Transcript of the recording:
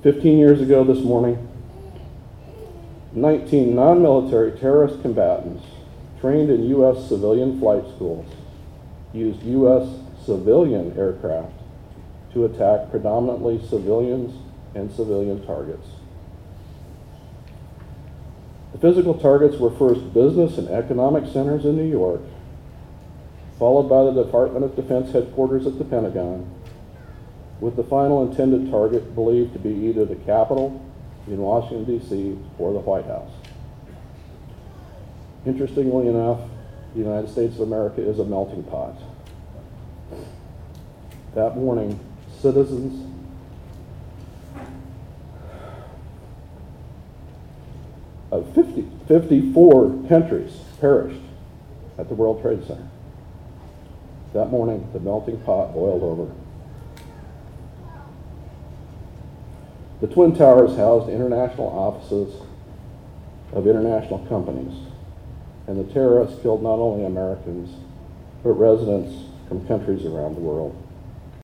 15 years ago this morning, 19 non-military terrorist combatants trained in U.S. civilian flight schools used U.S. civilian aircraft to attack predominantly civilians and civilian targets. The physical targets were first business and economic centers in New York, followed by the Department of Defense headquarters at the Pentagon, with the final intended target believed to be either the Capitol in Washington, D.C., or the White House. Interestingly enough, the United States of America is a melting pot. That morning, citizens of 54 countries perished at the World Trade Center. That morning, the melting pot boiled over. The Twin Towers housed international offices of international companies, and the terrorists killed not only Americans, but residents from countries around the world.